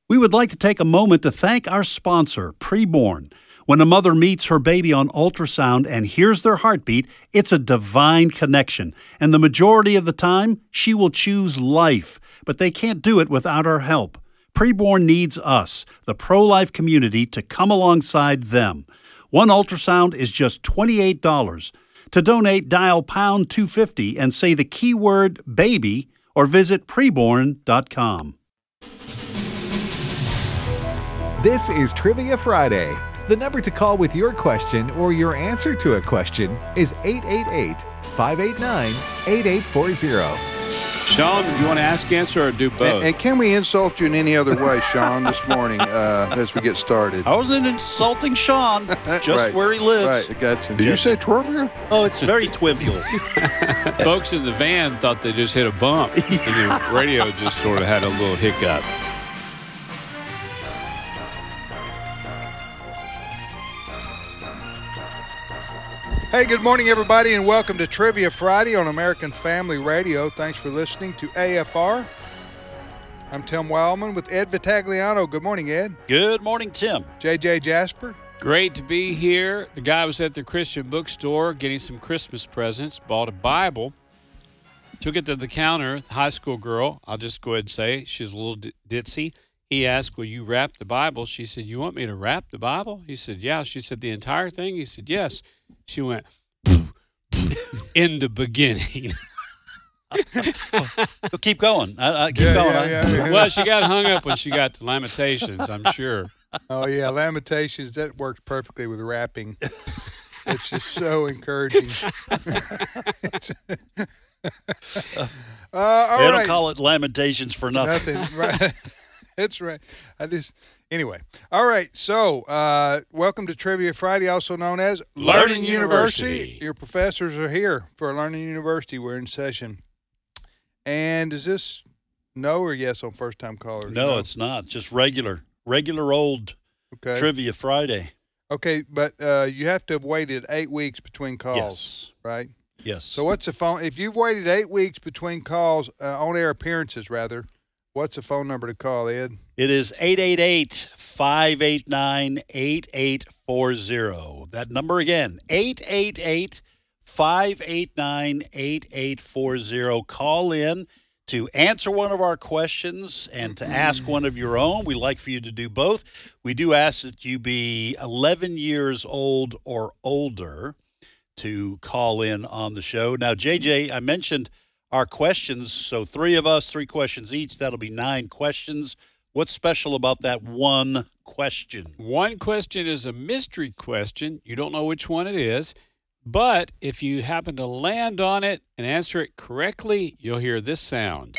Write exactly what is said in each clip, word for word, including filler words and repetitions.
We would like to take a moment to thank our sponsor, Preborn. When a mother meets her baby on ultrasound and hears their heartbeat, it's a divine connection. And the majority of the time, she will choose life. But they can't do it without our help. Preborn needs us, the pro-life community, to come alongside them. One ultrasound is just twenty-eight dollars. To donate, dial pound two fifty and say the keyword baby or visit preborn dot com. This is Trivia Friday. The number to call with your question or your answer to a question is eight eight eight, five eight nine, eight eight four zero. Sean, do you want to ask, answer, or do both? And, and can we insult you in any other way, Sean, this morning uh, as we get started? I wasn't insulting Sean, just right, where he lives. Right, I got you. Did you say trivia? Oh, it's very trivial. Folks in the van thought they just hit a bump, and the radio just sort of had a little hiccup. Hey, good morning, everybody, and welcome to Trivia Friday on American Family Radio. Thanks for listening to A F R. I'm Tim Wildman with Ed Vitagliano. Good morning, Ed. Good morning, Tim. J J Jasper. Great to be here. The guy was at the Christian bookstore getting some Christmas presents, bought a Bible, took it to the counter. The high school girl, I'll just go ahead and say, she's a little d- ditzy. He asked, will you wrap the Bible? She said, you want me to wrap the Bible? He said, yeah. She said, the entire thing? He said, yes. She went, in the beginning. Well, keep going. I, I keep Yeah, going. yeah, I- yeah, yeah. Well, she got hung up when she got to Lamentations, I'm sure. Oh, yeah, Lamentations, that works perfectly with rapping. It's just so encouraging. uh, all they don't right. call it Lamentations for nothing. Nothing. Right. That's right. I just anyway. All right. So, uh, welcome to Trivia Friday, also known as Learning University. Your professors are here for Learning University. We're in session. And is this no or yes on first time callers? No, it's not. Just regular, regular old okay. Trivia Friday. Okay, but uh, you have to have waited eight weeks between calls, Yes. right? Yes. So what's the phone? If you've waited eight weeks between calls, uh, on air appearances rather. What's the phone number to call, Ed? It is eight eight eight, five eight nine, eight eight four zero. That number again, eight eight eight, five eight nine, eight eight four zero. Call in to answer one of our questions and to ask one of your own. We like for you to do both. We do ask that you be eleven years old or older to call in on the show. Now, J J, I mentioned our questions, so three of us, three questions each. That'll be nine questions. What's special about that one question? One question is a mystery question. You don't know which one it is. But if you happen to land on it and answer it correctly, you'll hear this sound.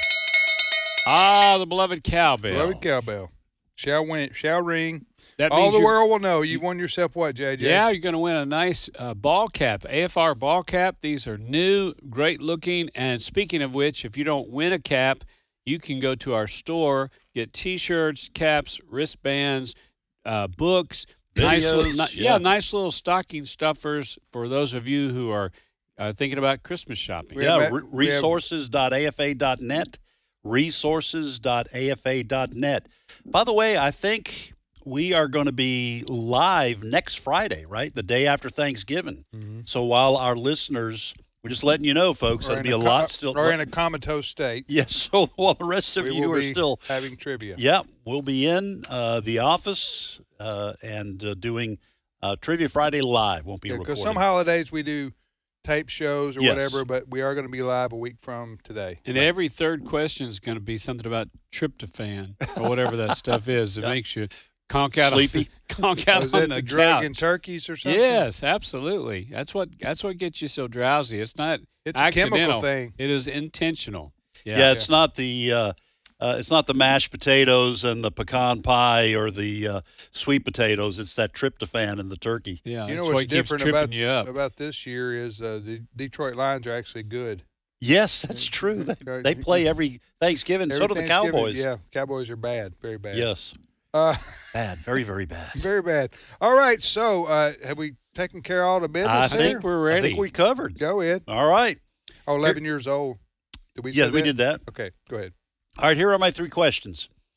Ah, the beloved cowbell. Beloved cowbell. Shall win, shall ring. That All means the you're- world will know. You won yourself what, J J? Yeah, you're going to win a nice uh, ball cap, A F R ball cap. These are new, great looking. And speaking of which, if you don't win a cap, you can go to our store, get T-shirts, caps, wristbands, uh, books, nice little, Videos, ni- yeah. yeah. nice little stocking stuffers for those of you who are uh, thinking about Christmas shopping. We Yeah, have- re- we have- resources dot A F A dot net, resources dot A F A dot net. By the way, I think we are going to be live next Friday, right? The day after Thanksgiving. Mm-hmm. So while our listeners, we're just letting you know, folks, Or there'll in be a co- lot still. Or in a comatose state. Yes, so while the rest of we you will are be still, having trivia. yeah, we'll be in uh, the office uh, and uh, doing uh, Trivia Friday live. Won't be recorded. Because some holidays we do tape shows or Yes. whatever, but we are going to be live a week from today. And every third question is going to be something about tryptophan or whatever that stuff is that makes you conk out Sleepy. on the, conk out Was on that the, the drug in couch. turkeys or something? Yes, absolutely. That's what that's what gets you so drowsy. It's not It's a accidental. chemical thing. It is intentional. Yeah, it's not the uh, uh, it's not the mashed potatoes and the pecan pie or the uh, sweet potatoes. It's that tryptophan in the turkey. Yeah, You know that's what's what keeps different tripping about, you up. about this year is uh, the Detroit Lions are actually good. Yes, that's true. They, Right. they play every Thanksgiving. Every so do the Thanksgiving- Cowboys. Yeah, Cowboys are bad, very bad. Yes. Uh, Bad. Very, very bad. very bad. All right, so uh, have we taken care of all the business I here? think we're I ready. think we covered. Go ahead. All right. Oh, eleven years old. Did we say Yes, we that? did that. Okay, go ahead. All right, here are my three questions.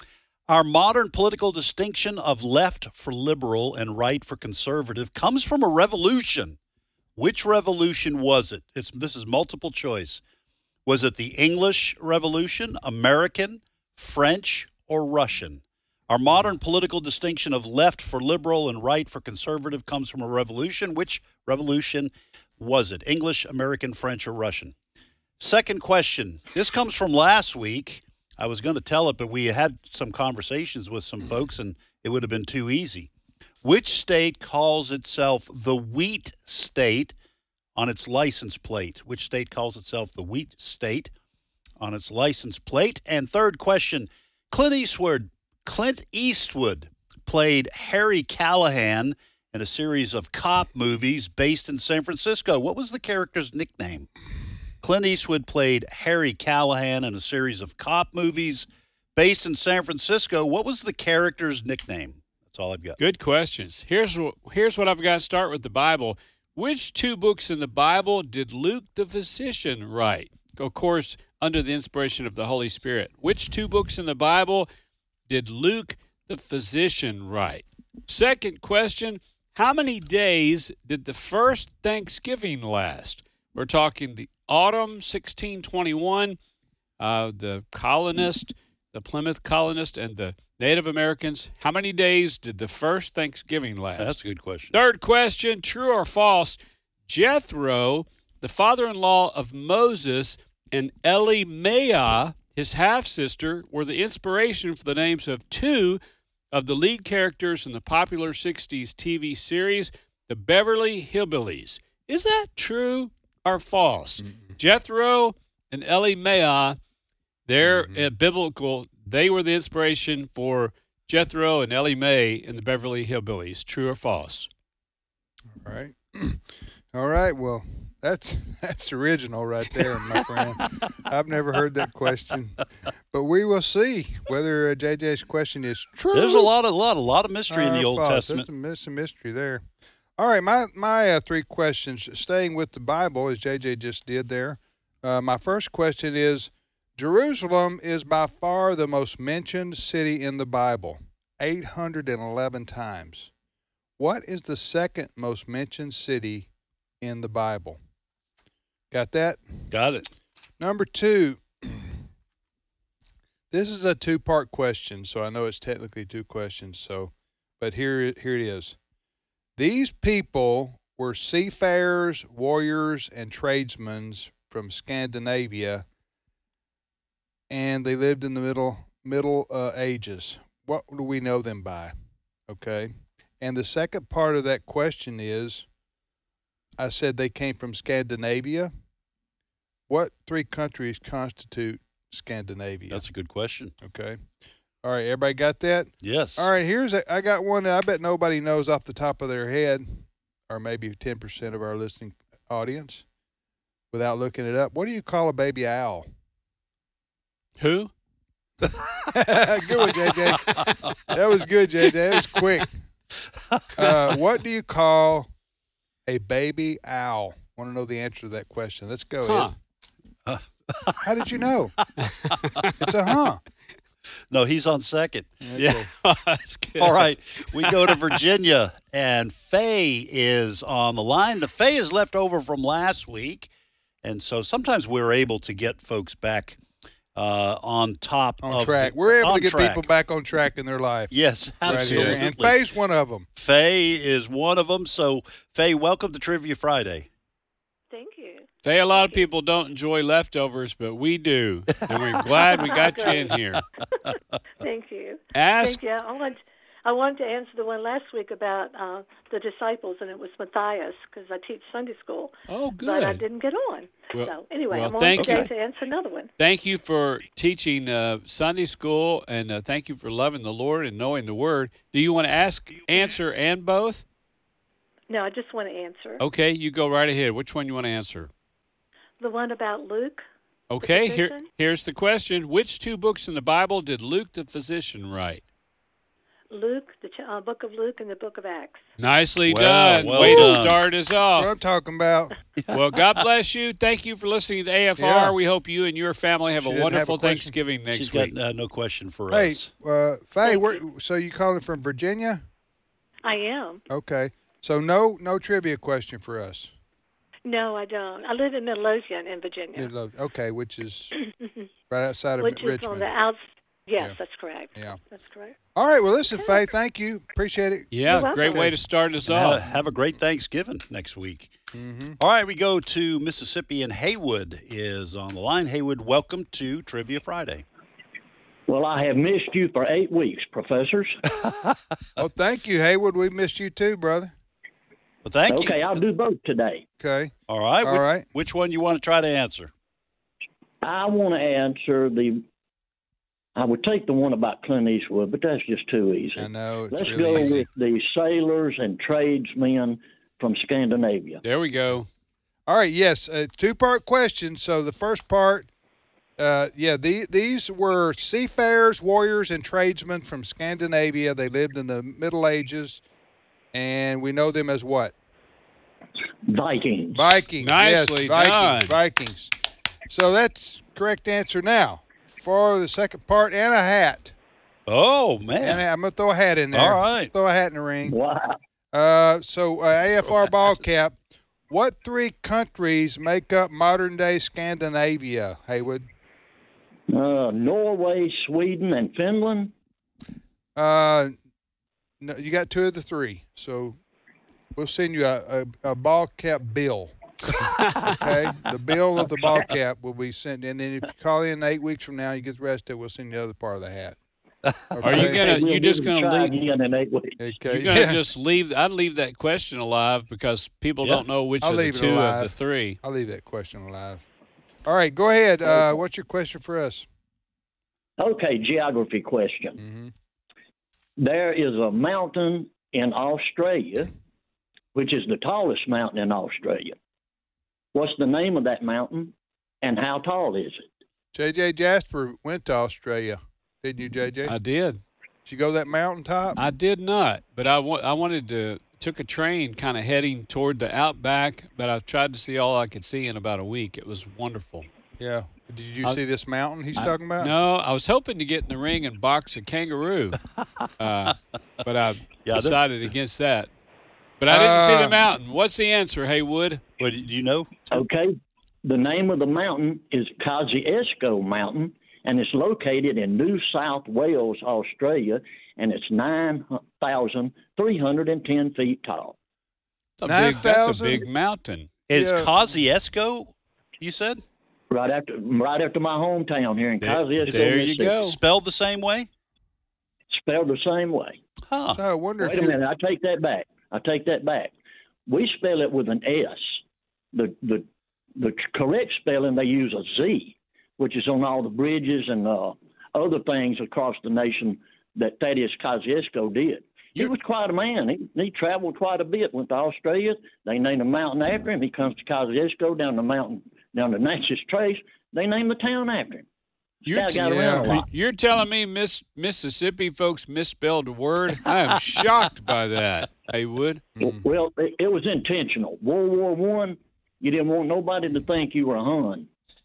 Our modern political distinction of left for liberal and right for conservative comes from a revolution. Which revolution was it? It's, this is multiple choice. Was it the English Revolution, American, French, or Russian? Our modern political distinction of left for liberal and right for conservative comes from a revolution. Which revolution was it? English, American, French, or Russian? Second question. This comes from last week. I was going to tell it, but we had some conversations with some folks, and it would have been too easy. Which state calls itself the wheat state on its license plate? Which state calls itself the wheat state on its license plate? And third question, Clint Eastwood, Clint Eastwood played Harry Callahan in a series of cop movies based in San Francisco. What was the character's nickname? Clint Eastwood played Harry Callahan in a series of cop movies based in San Francisco. What was the character's nickname? That's all I've got. Good questions. Here's what, here's what I've got. Start with the Bible. Which two books in the Bible did Luke the physician write? Of course, under the inspiration of the Holy Spirit. Which two books in the Bible did Luke the physician write? Second question, how many days did the first Thanksgiving last? We're talking the autumn sixteen twenty-one, uh, the colonist, the Plymouth colonist, and the Native Americans. How many days did the first Thanksgiving last? That's a good question. Third question, true or false? Jethro, the father-in-law of Moses, and Elimelech, his half-sister, were the inspiration for the names of two of the lead characters in the popular sixties T V series, The Beverly Hillbillies. Is that true or false? Mm-hmm. Jethro and Elimelech, they're mm-hmm. uh, biblical. They were the inspiration for Jethro and Elimelech in the Beverly Hillbillies. True or false? All right. All right. Well, that's that's original right there, my friend. I've never heard that question, but we will see whether uh, J J's question is true. There's a lot of lot a lot of mystery in the Old false. Testament. There's some, some mystery there. All right, my my uh, three questions, staying with the Bible, as J J just did there. Uh, my first question is, Jerusalem is by far the most mentioned city in the Bible, eight hundred eleven times. What is the second most mentioned city in the Bible? Got that? Got it. Number two, this is a two-part question, so I know it's technically two questions, so, but here, here it is. These people were seafarers, warriors, and tradesmen from Scandinavia, and they lived in the middle middle uh, ages. What do we know them by? Okay. And the second part of that question is, I said they came from Scandinavia. What three countries constitute Scandinavia? That's a good question. Okay. All right, everybody got that? Yes. All right, here's a, I got one that I bet nobody knows off the top of their head, or maybe ten percent of our listening audience, without looking it up. What do you call a baby owl? Who? Good one, J J. That was good, J J. That was quick. Uh, what do you call a baby owl? Want to know the answer to that question? Let's go. Huh. Uh, How did you know? It's a huh. No, he's on second. Okay. Yeah, that's good. All right, we go to Virginia, and Faye is on the line. The Faye is left over from last week, and so sometimes we're able to get folks back uh, on top on of track. We're able on to get track. people back on track in their life. Yes, Right absolutely. here. And Faye's one of them. Faye is one of them. So, Faye, welcome to Trivia Friday. Thank you. Faye, a lot of people don't enjoy leftovers, but we do. And we're glad we got you in here. Thank you. Ask. Thank you. I want, I wanted to answer the one last week about uh, the disciples, and it was Matthias, because I teach Sunday school. Oh, good. But I didn't get on. Well- so anyway, well, I'm on thank today you. to answer another one. Thank you for teaching uh, Sunday school, and uh, thank you for loving the Lord and knowing the Word. Do you want to ask, answer, and both? No, I just want to answer. Okay, you go right ahead. Which one you want to answer? The one about Luke. Okay, The here, physician? here's the question. Which two books in the Bible did Luke the physician write? Luke, the ch- uh, book of Luke, and the book of Acts. Nicely Well, done. well Way done. to start us That's off. what I'm talking about. Well, God bless you. Thank you for listening to A F R. Yeah. We hope you and your family have She a didn't have a wonderful question? Thanksgiving next She's week. got uh, no question for Hey, us. uh, Faye, where, so you calling from Virginia? I am. Okay. So no no trivia question for us. No, I don't. I live in Midlothian in Virginia, Okay, which is right outside of which is Richmond. on the outs. Yes, Yeah. that's correct. Yeah. That's correct. All right. Well, listen, Faye, thank you. Appreciate it. Yeah, You're great welcome. way to start us And have, off. have a great Thanksgiving next week. Mm-hmm. All right, we go to Mississippi, and Haywood is on the line. Haywood, welcome to Trivia Friday. Well, I have missed you for eight weeks, professors. Oh, thank you, Haywood. We missed you too, brother. Well, thank Okay, you. I'll do both today. Okay. All right. All which, right. Which one you want to try to answer? I want to answer the. I would take the one about Clint Eastwood, but that's just too easy. I know. It's Let's really go easy. with the sailors and tradesmen from Scandinavia. There we go. All right. Yes. A two part question. So the first part, uh, yeah, the, these were seafarers, warriors, and tradesmen from Scandinavia. They lived in the Middle Ages, and we know them as what? Vikings. Vikings. Nicely yes, Vikings. done. Vikings. So that's correct answer now. For the second part, and a hat. Oh, And man. I'm gonna throw a hat in there. All right. Throw a hat in the ring. Wow. Uh, so uh, A F R ball cap. What three countries make up modern day Scandinavia, Haywood? Uh, Norway, Sweden, and Finland. Uh, no, you got two of the three. So we'll send you a, a, a ball cap bill. Okay, the bill of the ball cap will be sent, and then if you call in eight weeks from now, you get the rest of it. We'll send you the other part of the hat. Are you Okay? gonna? We'll You give just it a gonna try leave? again in eight weeks. Okay, You're gonna yeah. just leave? I'd leave that question alive because people Yeah. don't know which I'll of the leave it two of alive. the three. I'll leave that question alive. All right, go ahead. Uh, what's your question for us? Okay, geography question. Mm-hmm. There is a mountain in Australia, which is the tallest mountain in Australia. What's the name of that mountain, and how tall is it? J J Jasper went to Australia, didn't you, J J? I did. Did you go to that mountaintop? I did not, but I, wa- I wanted to. Took a train kind of heading toward the outback, but I tried to see all I could see in about a week. It was wonderful. Yeah. Did you I- see this mountain he's I- talking about? No, I was hoping to get in the ring and box a kangaroo, uh, but I Yeah, they're- decided against that. But I didn't see Uh, the mountain. What's the answer, Haywood? What, do you know? Okay, the name of the mountain is Kosciuszko Mountain, and it's located in New South Wales, Australia, and it's nine thousand three hundred ten feet tall. That's a big, that's a 9,000? big mountain. Is Yeah. Kosciuszko, you said? Right after, right after my hometown here in There- Kosciuszko, there you Mississippi. go. Spelled the same way? Spelled the same way. Huh. So I wonder Wait if a you minute, I take that back. I take that back. We spell it with an S. The the the correct spelling, they use a Z, which is on all the bridges and uh, other things across the nation that Thaddeus Kosciuszko did. He was quite a man. He, he traveled quite a bit. Went to Australia. They named a mountain after him. He comes to Kosciuszko down the mountain, down the Natchez Trace. They named the town after him. You're, Guy got yeah. around a lot. You're telling me Miss Mississippi folks misspelled a word? I am shocked by that, Haywood. Well, it, it was intentional. World War One, you didn't want nobody to think you were a Hun.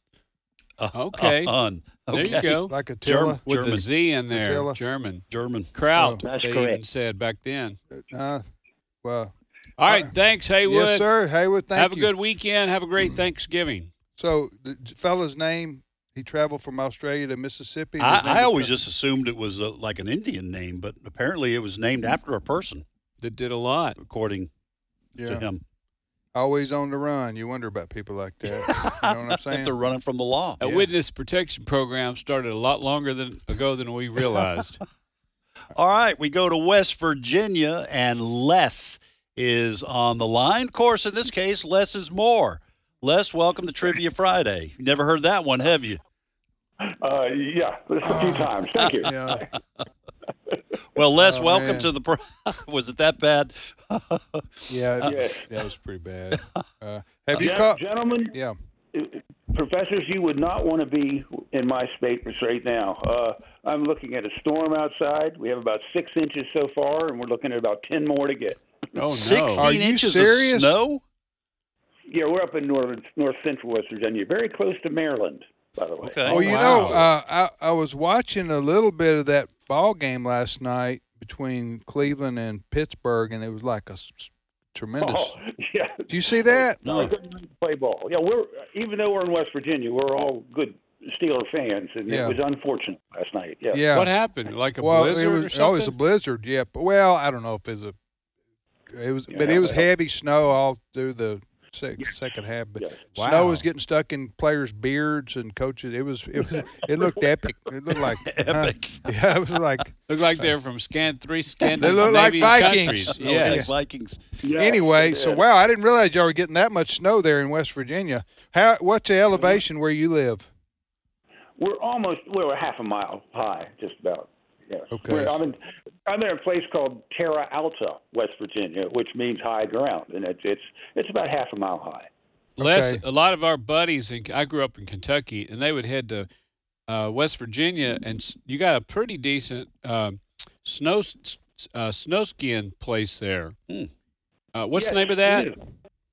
Okay. A Hun. There Okay. you go. like Attila. With German. the Z in there. Attila. German. German. Kraut, Oh, that's they even correct. said back then. Uh, well, All right. Thanks, Haywood. yes, sir. Haywood, thank Have a you. good weekend. Have a great Thanksgiving. So the fellow's name, he traveled from Australia to Mississippi. and his name I, I was- always just assumed it was uh like an Indian name, but apparently it was named after a person, That did a lot. according to yeah, him. always on the run. You wonder about people like that. You know what I'm If saying? they're running from the law. A Yeah. witness protection program started a lot longer than ago than we realized. All right, we go to West Virginia, and Les is on the line. Of course, in this case, less is more. Les, welcome to Trivia Friday. You never heard that one, have you? Uh, yeah, just a few times. Thank you. Yeah. Well, Les, Oh, welcome man. to the. Pro- was it that bad? Yeah, Yes. that was pretty bad. Uh, have you Gen- caught? Gentlemen, Yeah. professors, you would not want to be in my space right now. Uh, I'm looking at a storm outside. We have about six inches so far, and we're looking at about ten more to get. Oh, no. sixteen Are you inches serious? of snow? Yeah, we're up in north, north central West Virginia, very close to Maryland, by the way. Okay. Well, you wow. know, uh, I, I was watching a little bit of that ball game last night between Cleveland and Pittsburgh, and it was like a s- tremendous. Oh, yeah. Do you see that? No. Play ball. Yeah, we're even though we're in West Virginia, we're all good Steeler fans, and Yeah. it was unfortunate last night. Yeah. Yeah. What happened? Like a well, blizzard it or was something? oh, it was a blizzard. Yeah, but well, I don't know if it's a. It was, but Yeah, it was well. heavy snow all through the sec- second half. But Yes. snow Wow. was getting stuck in players' beards and coaches. It was it was it looked epic. It looked like Epic. huh? Yeah, it was like Looked like they're from scan three They look like Scandinavian Vikings. countries. Okay, Yes. Vikings. Yeah. anyway. So Yeah. wow, I didn't realize y'all were getting that much snow there in West Virginia. How what's the elevation where you live? We're almost we're a half a mile high, just about. Yes. Okay. We're, I'm in I'm in a place called Terra Alta, West Virginia, which means high ground, and it's it's it's about half a mile high. Les, Okay. a lot of our buddies, in, I grew up in Kentucky, and they would head to uh, West Virginia, and s- you got a pretty decent um, snow s- uh, snow skiing place there. Hmm. Uh, what's Yes, the name of that? it is.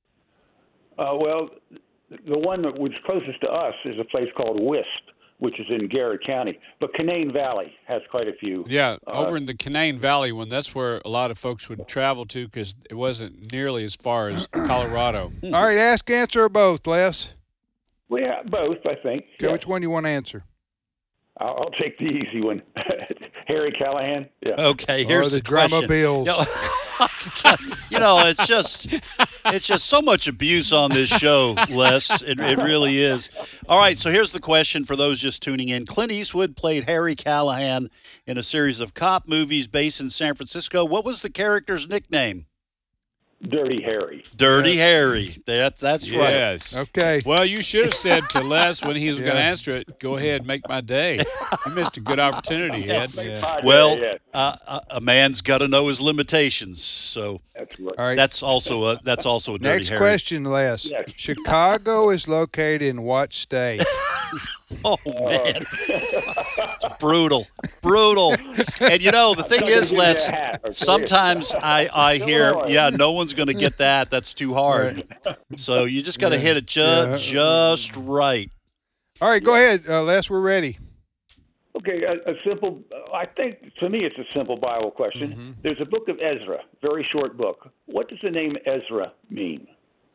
Uh, well, the one that was closest to us is a place called Wisp, which is in Garrett County. But Canaan Valley has quite a few. Yeah, Uh, over in the Canaan Valley one. That's where a lot of folks would travel to because it wasn't nearly as far as Colorado. All right, ask, answer, or both, Les. Well, yeah, both, I think. Okay, Yeah. which one do you want to answer? I'll, I'll take the easy one. Harry Callahan. Yeah. Okay, here's or the, the drama question. bills. You know, you know, it's just it's just so much abuse on this show, Les. It, it really is. All right, so here's the question for those just tuning in. Clint Eastwood played Harry Callahan in a series of cop movies based in San Francisco. What was the character's nickname? Dirty Harry. Dirty Harry. That, that's right. Yes. Okay. Well, you should have said to Les when he was going to Yeah. answer it, go ahead, make my day. You missed a good opportunity, Ed. Yeah. Well, yeah, uh, a, a man's got to know his limitations. So that's right. All right. that's also a that's also a dirty Next Harry. question, Les. Yes. Chicago is located in what state? Oh man, it's brutal, brutal. And you know the thing I'm gonna is, give you a Les, hat, okay? sometimes I I hear, Illinois. yeah, no one's going to get that. That's too hard. So you just got to hit it just Yeah. just right. All right, go ahead, uh, Les. We're ready. Okay, a, a simple. I think to me it's a simple Bible question. Mm-hmm. There's a book of Ezra, very short book. What does the name Ezra mean?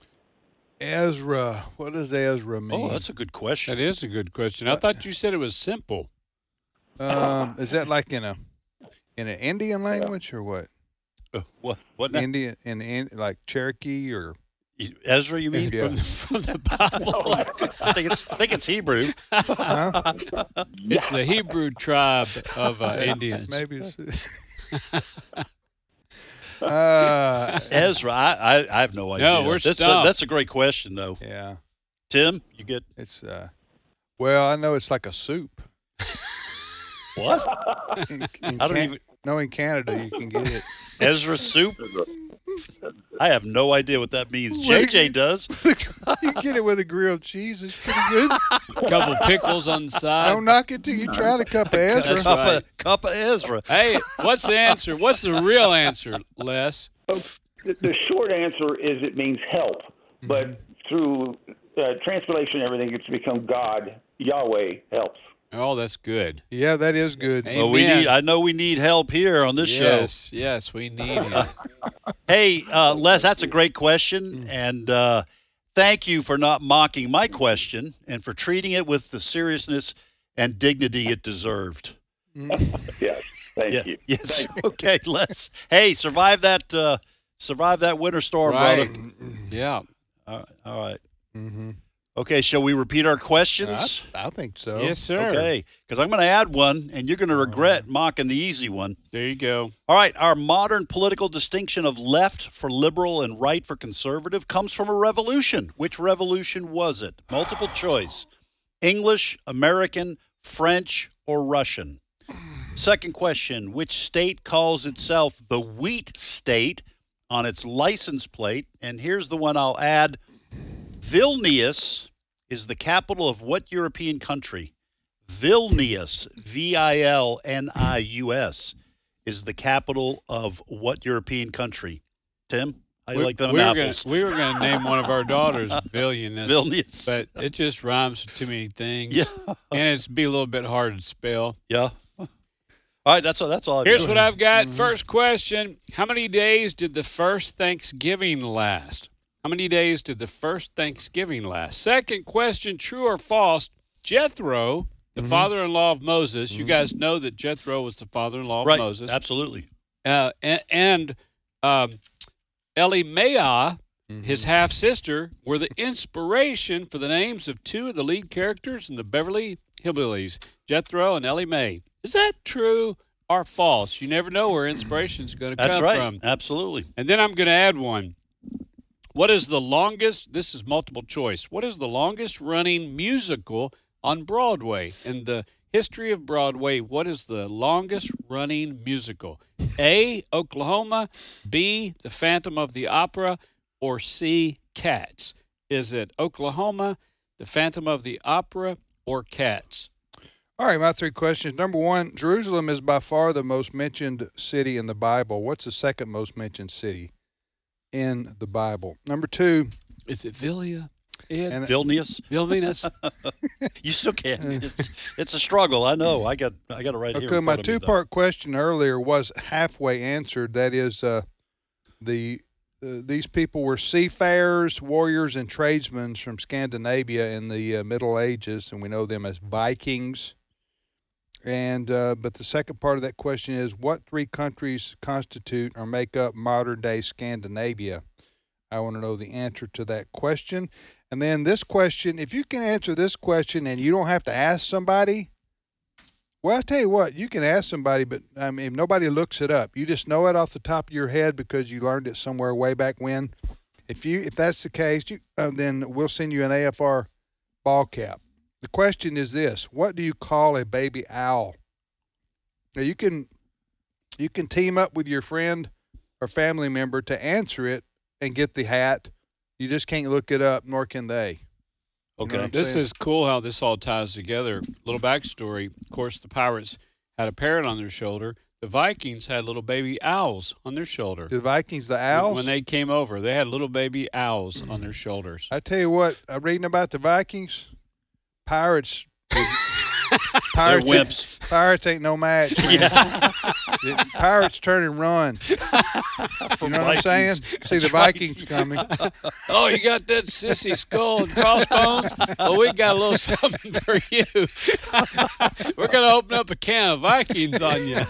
Ezra. What does Ezra mean? Oh, that's a good question. That is a good question. I thought you said it was simple. Um, is that like in a in an Indian language or what? Uh, what what now? Indian in, in like Cherokee or Ezra? You mean? Yeah. From, from the Bible. I think it's I think it's Hebrew. huh? It's the Hebrew tribe of uh, Indians. Maybe it's uh, Ezra. I, I I have no idea. No, we're that's a, stumped. that's a great question though. yeah. Tim, you get It's uh well, I know it's like a soup. what? In, in I don't Can- even No, in Canada you can get it. Ezra soup. I have no idea what that means. J J does. you can get it with a grilled cheese. It's pretty good. A couple pickles on the side. Don't knock it till you try the cup of Ezra. That's Cup right. of cup of Ezra. Hey, what's the answer? What's the real answer, Les? The, the short answer is it means help, but through uh, translation and everything, it's become God, Yahweh helps. Oh, that's good. Yeah, that is good. Hey, Well, we Amen. need. I know we need help here on this Yes, yes, we need it. show. Hey, uh, Les, that's a great question, and uh, thank you for not mocking my question and for treating it with the seriousness and dignity it deserved. Yes, thank Yeah. you. Yes. Okay, Les. Hey, survive that. Uh, survive that winter storm, Right. brother. Yeah. All right. All right. Mm-hmm. Okay, shall we repeat our questions? I, I think so. Yes, sir. Okay, because I'm going to add one, and you're going to regret mocking the easy one. There you go. All right, our modern political distinction of left for liberal and right for conservative comes from a revolution. Which revolution was it? Multiple choice. English, American, French, or Russian? Second question, which state calls itself the wheat state on its license plate? And here's the one I'll add. Vilnius is the capital of what European country? Vilnius, V I L N I U S, is the capital of what European country? Tim, how do you we, like them we apples? Were gonna, we were going to name one of our daughters Vilnius, Vilnius. but it just rhymes with too many things. Yeah. And it's be a little bit hard to spell. Yeah. All right, that's all. That's all. I've Here's got. what I've got. First question: how many days did the first Thanksgiving last? How many days did the first Thanksgiving last? Second question: true or false? Jethro, the mm-hmm. father-in-law of Moses. Mm-hmm. You guys know that Jethro was the father-in-law of right. Moses. Absolutely. Uh, and and um, Elimeah, mm-hmm. his half-sister, were the inspiration for the names of two of the lead characters in the Beverly Hillbillies, Jethro and Ellie Mae. Is that true or false? You never know where inspiration is going to come right. from. Absolutely. And then I'm going to add one. What is the longest, this is multiple choice, what is the longest running musical on Broadway? In the history of Broadway, what is the longest running musical? A, Oklahoma, B, The Phantom of the Opera, or C, Cats? Is it Oklahoma, The Phantom of the Opera, or Cats? All right, my three questions. Number one, Jerusalem is by far the most mentioned city in the Bible. What's the second most mentioned city in the Bible? Number two. Is it Vilnia? And Vilnius? Vilnius. You still can't. It's, it's a struggle. I know. I got I got it right okay, here. Okay, my two-part question earlier was halfway answered. That is, uh, the uh, these people were seafarers, warriors, and tradesmen from Scandinavia in the uh, Middle Ages, and we know them as Vikings. And uh, but the second part of that question is, what three countries constitute or make up modern-day Scandinavia? I want to know the answer to that question. And then this question, if you can answer this question and you don't have to ask somebody, well, I'll tell you what, you can ask somebody, but I mean, if nobody looks it up, you just know it off the top of your head because you learned it somewhere way back when. If you if that's the case, you, uh, then we'll send you an A F R ball cap. The question is this: what do you call a baby owl? Now you can you can team up with your friend or family member to answer it and get the hat. You just can't look it up, nor can they. Okay. You know this saying? is cool how this all ties together. Little backstory. Of course, the pirates had a parrot on their shoulder. The Vikings had little baby owls on their shoulder. The Vikings, the owls? When they came over, they had little baby owls on their shoulders. I tell you what, I'm reading about the Vikings. Pirates. Pirates They're wimps. Ain't, pirates ain't no match, man. Yeah. Pirates turn and run. You know what I'm saying? See the Vikings coming. Oh, you got that sissy skull and crossbones? Well, we got a little something for you. We're going to open up a can of Vikings on you.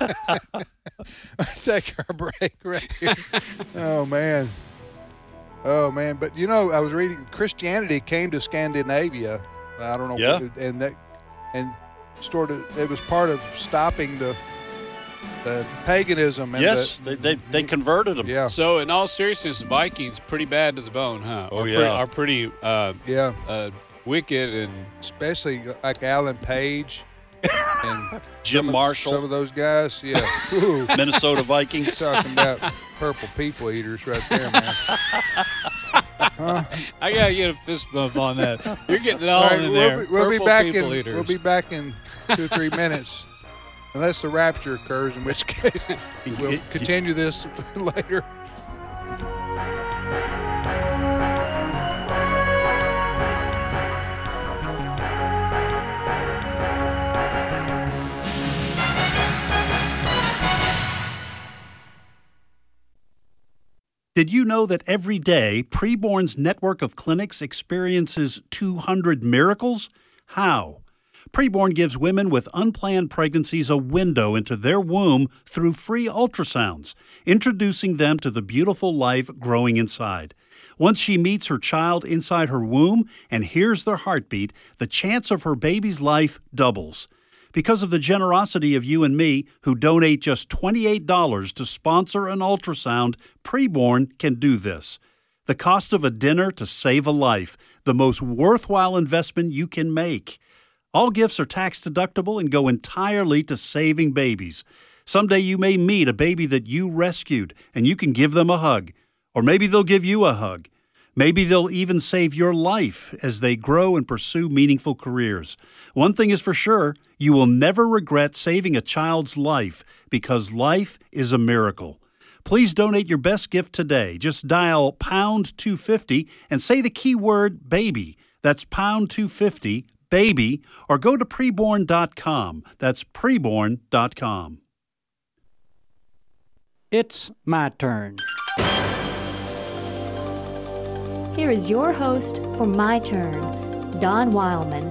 Take our break right here. Oh, man. Oh, man. But, you know, I was reading Christianity came to Scandinavia. I don't know. Yeah. What, and that, and sort of, it was part of stopping the the paganism. And yes, the, they, they they converted them. Yeah. So, in all seriousness, Vikings pretty bad to the bone, huh? Oh, are yeah. Pretty, are pretty uh, yeah. uh, wicked and especially like Alan Page and Jim some Marshall. Of, some of those guys, yeah. Ooh. Minnesota Vikings. Talking about purple people eaters right there, man. Huh? I gotta get a fist bump on that. You're getting it all, all right, in we'll there. Be, we'll Purple be back people in. eaters. We'll be back in two or three minutes, unless the rapture occurs, in which case we'll continue this later. Did you know that every day Preborn's network of clinics experiences two hundred miracles? How? Preborn gives women with unplanned pregnancies a window into their womb through free ultrasounds, introducing them to the beautiful life growing inside. Once she meets her child inside her womb and hears their heartbeat, the chance of her baby's life doubles. Because of the generosity of you and me, who donate just twenty-eight dollars to sponsor an ultrasound, Preborn can do this. The cost of a dinner to save a life, the most worthwhile investment you can make. All gifts are tax-deductible and go entirely to saving babies. Someday you may meet a baby that you rescued, and you can give them a hug. Or maybe they'll give you a hug. Maybe they'll even save your life as they grow and pursue meaningful careers. One thing is for sure, you will never regret saving a child's life because life is a miracle. Please donate your best gift today. Just dial pound two fifty and say the keyword baby. That's pound two fifty, baby, or go to preborn dot com. That's preborn dot com. It's my turn. Here is your host for My Turn, Don Wildman.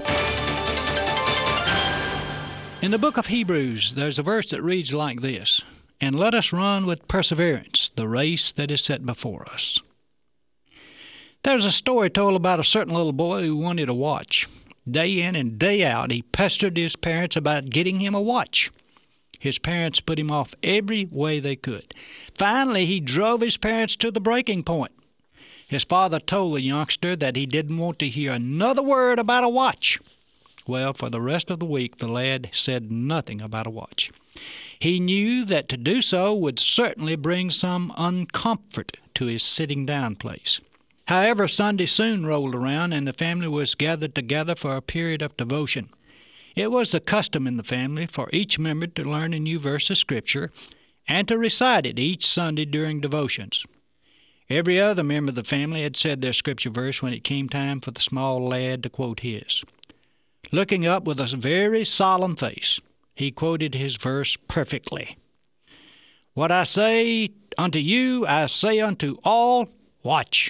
In the book of Hebrews, there's a verse that reads like this, "And let us run with perseverance the race that is set before us." There's a story told about a certain little boy who wanted a watch. Day in and day out, he pestered his parents about getting him a watch. His parents put him off every way they could. Finally, he drove his parents to the breaking point. His father told the youngster that he didn't want to hear another word about a watch. Well, for the rest of the week, the lad said nothing about a watch. He knew that to do so would certainly bring some uncomfort to his sitting down place. However, Sunday soon rolled around, and the family was gathered together for a period of devotion. It was the custom in the family for each member to learn a new verse of Scripture and to recite it each Sunday during devotions. Every other member of the family had said their Scripture verse when it came time for the small lad to quote his. Looking up with a very solemn face, he quoted his verse perfectly. "What I say unto you, I say unto all, watch."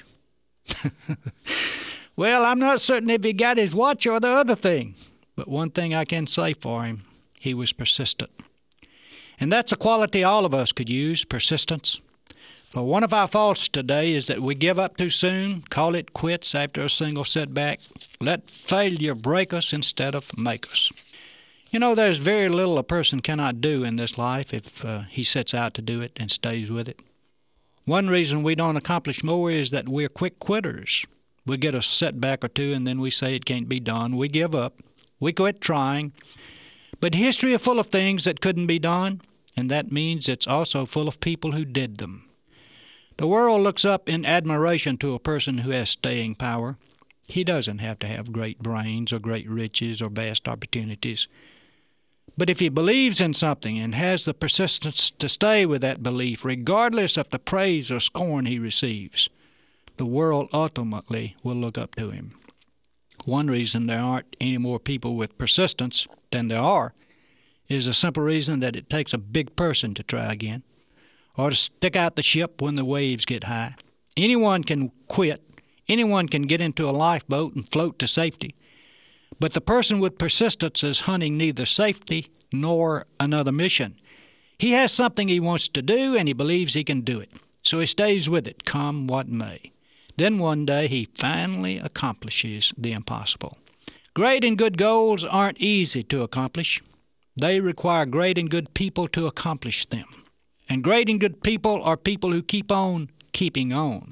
Well, I'm not certain if he got his watch or the other thing, but one thing I can say for him, he was persistent. And that's a quality all of us could use, persistence. For one of our faults today is that we give up too soon, call it quits after a single setback, let failure break us instead of make us. You know, there's very little a person cannot do in this life if uh, he sets out to do it and stays with it. One reason we don't accomplish more is that we're quick quitters. We get a setback or two and then we say it can't be done. We give up. We quit trying. But history is full of things that couldn't be done, and that means it's also full of people who did them. The world looks up in admiration to a person who has staying power. He doesn't have to have great brains or great riches or vast opportunities. But if he believes in something and has the persistence to stay with that belief, regardless of the praise or scorn he receives, the world ultimately will look up to him. One reason there aren't any more people with persistence than there are is the simple reason that it takes a big person to try again, or to stick out the ship when the waves get high. Anyone can quit. Anyone can get into a lifeboat and float to safety. But the person with persistence is hunting neither safety nor another mission. He has something he wants to do, and he believes he can do it. So he stays with it, come what may. Then one day he finally accomplishes the impossible. Great and good goals aren't easy to accomplish. They require great and good people to accomplish them. And great and good people are people who keep on keeping on.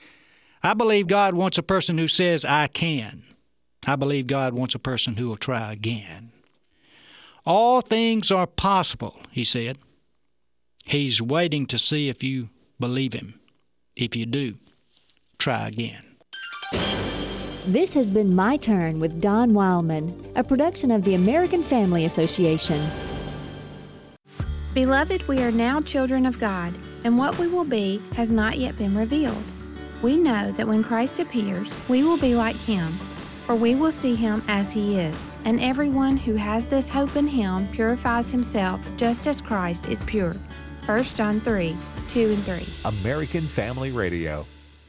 I believe God wants a person who says, I can. I believe God wants a person who will try again. All things are possible, he said. He's waiting to see if you believe him. If you do, try again. This has been My Turn with Don Wildman, a production of the American Family Association. Beloved, we are now children of God, and what we will be has not yet been revealed. We know that when Christ appears, we will be like him, for we will see him as he is, and everyone who has this hope in him purifies himself just as Christ is pure. First John three, two and three. American Family Radio.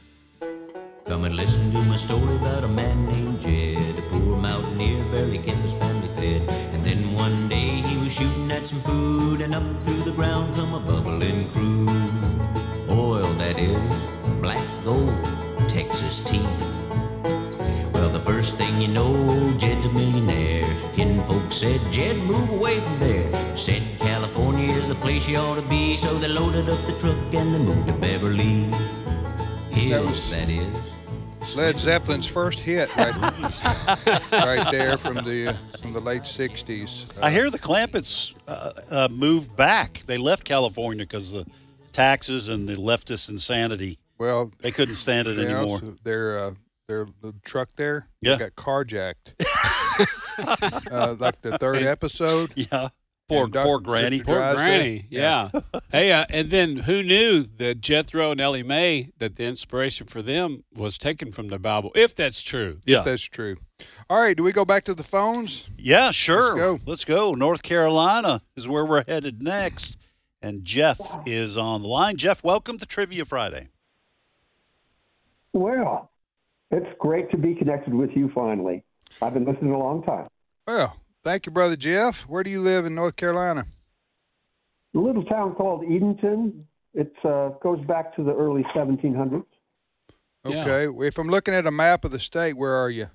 Come and listen to my story about a man named Jed, a poor mountaineer, barely kept his family fed. And then one day he was shooting at some food, and up through the ground come a bubbling crude. Oil, that is, black gold, Texas tea. Well, the first thing you know, old Jed's a millionaire. Kinfolk said, Jed, move away from there. Said California is the place you ought to be, so they loaded up the truck and they moved to Beverly Hills, that, that is. Led Zeppelin's first hit right, right there from the uh, from the late sixties. Uh, I hear the Clampetts uh, uh, moved back. They left California because of the taxes and the leftist insanity. Well, they couldn't stand it they anymore. Also, their uh, their the truck there, yeah, got carjacked. uh, like the third episode. Yeah. Poor, Doc, poor Granny. Poor Granny, yeah. yeah. Hey, uh, and then who knew that Jethro and Ellie Mae, that the inspiration for them was taken from the Bible, if that's true. Yeah. If that's true. All right, do we go back to the phones? Yeah, sure. Let's go. Let's go. North Carolina is where we're headed next. And Jeff is on the line. Jeff, welcome to Trivia Friday. Well, it's great to be connected with you finally. I've been listening a long time. Well, thank you, Brother Jeff. Where do you live in North Carolina? A little town called Edenton. It uh, goes back to the early seventeen hundreds. Okay. Yeah. If I'm looking at a map of the state, where are you?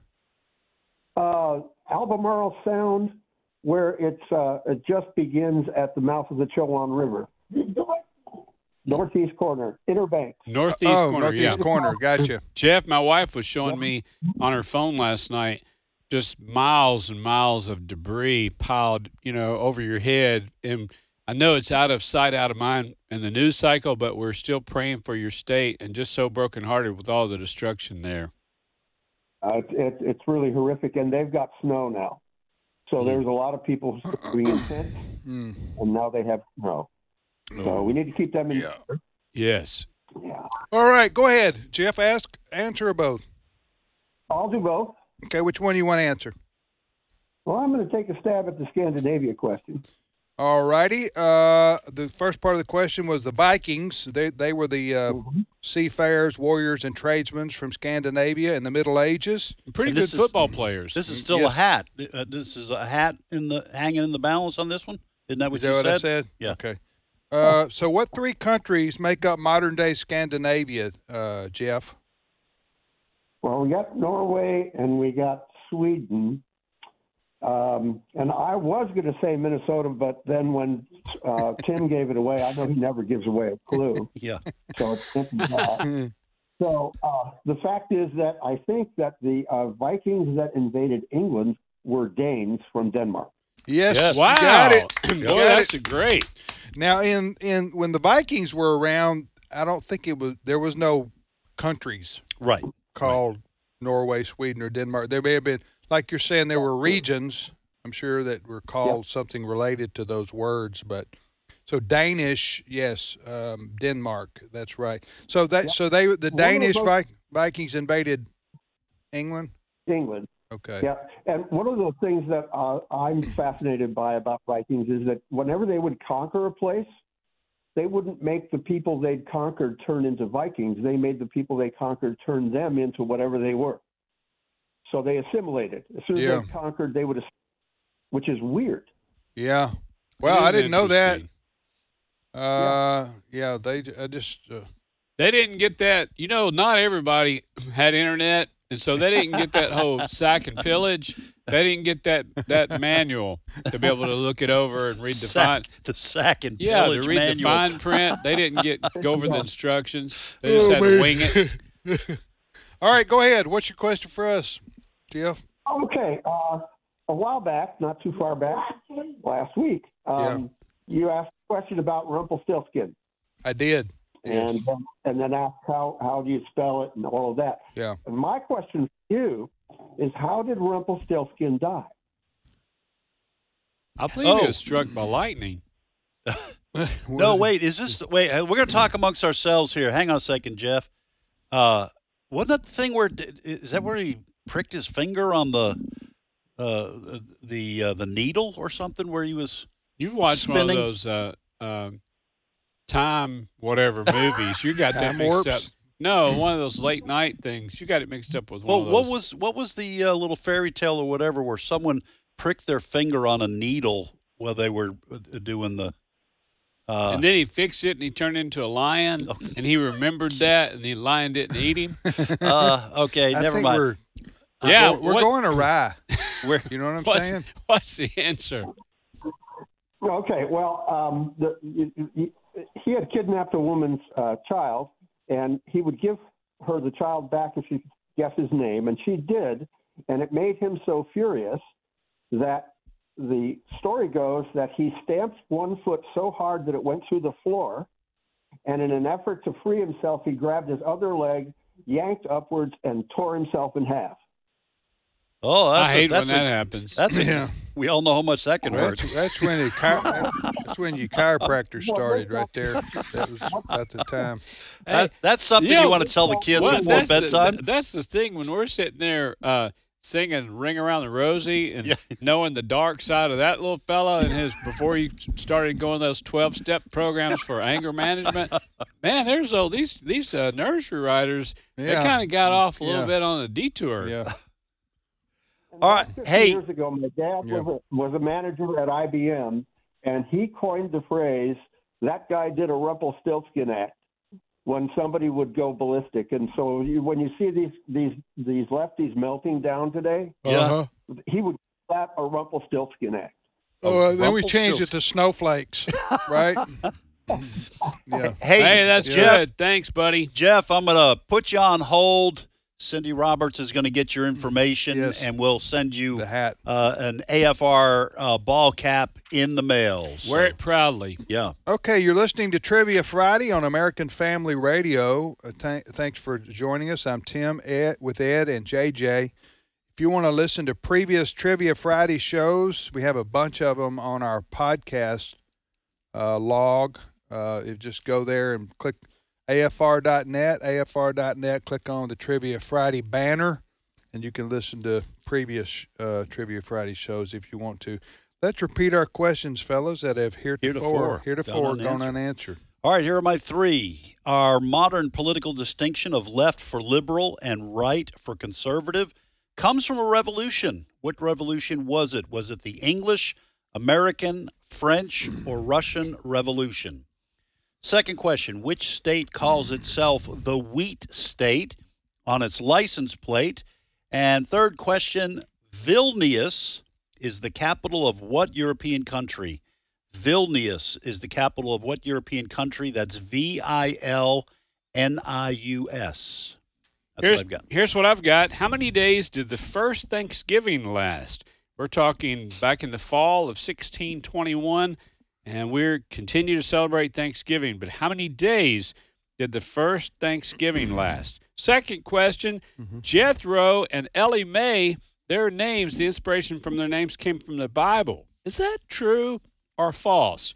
Uh, Albemarle Sound, where it's uh, it just begins at the mouth of the Chowan River. Northeast corner, Inner Banks. Northeast oh, corner, northeast yeah. corner. Gotcha. Jeff, my wife was showing me on her phone last night just miles and miles of debris piled, you know, over your head. And I know it's out of sight, out of mind in the news cycle, but we're still praying for your state and just so brokenhearted with all the destruction there. Uh, it, it, it's really horrific, and they've got snow now. So mm. there's a lot of people being in tents, mm. and now they have snow. So we need to keep them in. Yeah. Yes. Yeah. All right, go ahead. Jeff, ask, answer, or both? I'll do both. Okay, which one do you want to answer? Well, I'm going to take a stab at the Scandinavia question. All righty. Uh, the first part of the question was the Vikings. They they were the uh, mm-hmm. seafarers, warriors, and tradesmen from Scandinavia in the Middle Ages. Pretty good football players. This is still yes. a hat. Uh, this is a hat in the hanging in the balance on this one. Isn't that what is you that said? What I said? Yeah. Okay. Uh, so what three countries make up modern-day Scandinavia, uh, Jeff? Well, we got Norway and we got Sweden. Um, and I was going to say Minnesota, but then when uh, Tim gave it away, I know he never gives away a clue. Yeah. So it's simple that. So uh, the fact is that I think that the uh, Vikings that invaded England were Danes from Denmark. Yes. yes. Wow. You got it. You Boy, got that's it. great. Now, in, in when the Vikings were around, I don't think it was there was no countries right called right. Norway, Sweden, or Denmark. There may have been, like you're saying, there were regions. I'm sure that were called yep. something related to those words, but so Danish, yes, um, Denmark. That's right. So that yep. so they the Danish those, Vikings invaded England. England. Okay. Yeah, and one of the things that uh, I'm fascinated by about Vikings is that whenever they would conquer a place, they wouldn't make the people they'd conquered turn into Vikings. They made the people they conquered turn them into whatever they were. So they assimilated. As soon as yeah. they conquered, they would, which is weird. Yeah. Well, I didn't know that. Uh, yeah. yeah they I just uh... they didn't get that. You know, not everybody had internet. And so they didn't get that whole sack and pillage. They didn't get that, that manual to be able to look it over and read the sack, fine. The sack and yeah, pillage to read manual. the fine print. They didn't get go over the instructions. They just oh, had man. to wing it. All right, go ahead. What's your question for us, Jeff? Okay. Uh, a while back, not too far back, last week, um, yeah. you asked a question about Rumpelstiltskin. I did. And then, and then ask how, how do you spell it and all of that. Yeah. And my question for you is, how did Rumpelstiltskin die? I believe oh. he was struck by lightning. no, wait. Is this wait? We're going to talk amongst ourselves here. Hang on a second, Jeff. Uh, wasn't that the thing where is that where he pricked his finger on the uh, the uh, the needle or something? Where he was. You've watched spinning? one of those. Uh, um, Time whatever movies you got that mixed warps? up. No, one of those late night things. You got it mixed up with one well, of those. what was what was the uh, little fairy tale or whatever where someone pricked their finger on a needle while they were doing the. Uh, and then he fixed it and he turned into a lion okay. and he remembered that and the lion didn't eat him. uh, okay, I never think mind. We're, yeah, we're, we're what, going awry. We're, you know what I'm what's, saying? What's the answer? Okay, well, um, the, you, you, he had kidnapped a woman's uh, child, and he would give her the child back if she could guess his name, and she did, and it made him so furious that the story goes that he stamped one foot so hard that it went through the floor, and in an effort to free himself, he grabbed his other leg, yanked upwards, and tore himself in half. Oh, that's I a, hate that's when a, that happens. That's a, Yeah. We all know how much that can hurt. That's, that's when the chi- that's when your chiropractor started right there. That was about the time. That, that's something Yeah, you want to tell the kids well, before that's the- bedtime. that's the thing. When we're sitting there uh, singing "Ring Around the Rosie" and Yeah. knowing the dark side of that little fella and his before he started going those twelve-step programs for anger management, man, there's oh these these uh, nursery writers. They Yeah. kind of got off a little Yeah. bit on a detour. Yeah. All right, fifty hey. years ago, my dad Yeah. was, a, was a manager at I B M, and he coined the phrase, that guy did a Rumpelstiltskin act, when somebody would go ballistic. And so you, when you see these, these, these lefties melting down today, Uh-huh. he would slap a Rumpelstiltskin act. Oh, uh, then we Rumpelstiltskin. changed it to snowflakes, right? Yeah. Hey, Hey, that's Jeff, good. Thanks, buddy. Jeff, I'm going to put you on hold. Cindy Roberts is going to get your information, Yes. and we'll send you The hat. uh, an A F R uh, ball cap in the mail. So, Wear it proudly. yeah. Okay, you're listening to Trivia Friday on American Family Radio. Uh, th- thanks for joining us. I'm Tim Ed, with Ed and J J. If you want to listen to previous Trivia Friday shows, we have a bunch of them on our podcast uh, log. Uh, you just go there and click A F R dot net, A F R dot net, click on the Trivia Friday banner, and you can listen to previous uh, Trivia Friday shows if you want to. Let's repeat our questions, fellas, that have heretofore, Heretofore heretofore gone gone unanswered. unanswered. All right, here are my three. Our modern political distinction of left for liberal and right for conservative comes from a revolution. What revolution was it? Was it the English, American, French, or Russian Revolution? Second question, which state calls itself the wheat state on its license plate? And third question, Vilnius is the capital of what European country? Vilnius is the capital of what European country? That's V I L N I U S. That's Here's, what I've got. here's what I've got. How many days did the first Thanksgiving last? We're talking back in the fall of sixteen twenty-one, and we're continue to celebrate Thanksgiving. But how many days did the first Thanksgiving last? Second question, Mm-hmm. Jethro and Ellie Mae, their names, the inspiration from their names came from the Bible. Is that true or false?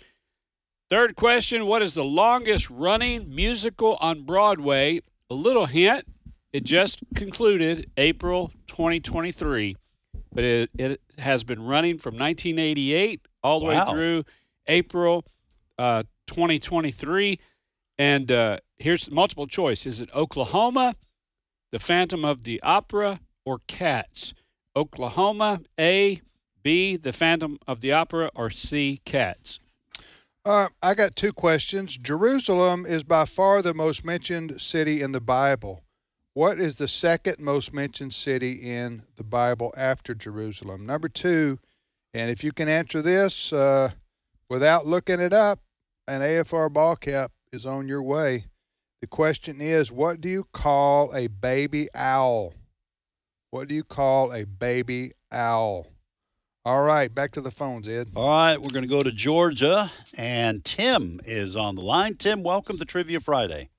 Third question, what is the longest running musical on Broadway? A little hint, it just concluded April twenty twenty-three, but it, it has been running from nineteen eighty-eight all the Wow. way through April uh, twenty twenty-three. And uh, here's multiple choice. Is it Oklahoma, the Phantom of the Opera, or Cats? Oklahoma, A, B, the Phantom of the Opera, or C, Cats? Uh, I got two questions. Jerusalem is by far the most mentioned city in the Bible. What is the second most mentioned city in the Bible after Jerusalem? Number two, and if you can answer this uh, without looking it up, an A F R ball cap is on your way. The question is, what do you call a baby owl? What do you call a baby owl? All right, back to the phones, Ed. All right, we're going to go to Georgia, and Tim is on the line. Tim, welcome to Trivia Friday.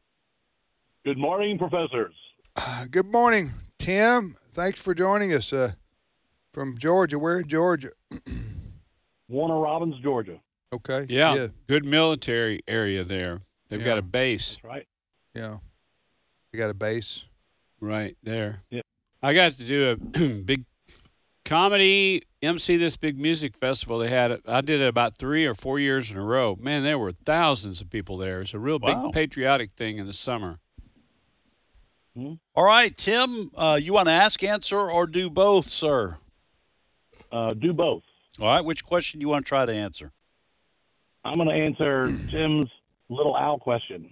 Good morning, professors. Uh, good morning, Tim. Thanks for joining us uh, from Georgia. Where in Georgia? Warner Robins, Georgia. Okay. Yeah, Yeah. good military area there. They've got Yeah. a base That's right. Yeah. You got a base? right there. Yep. I got to do a big comedy, M C this big music festival they had. I did it about three or four years in a row. Man, there were thousands of people there. It's a real Wow. big patriotic thing in the summer. All right, Tim, uh, you want to ask, answer, or do both, sir? Uh, do both. All right, which question do you want to try to answer? I'm going to answer Tim's little owl question.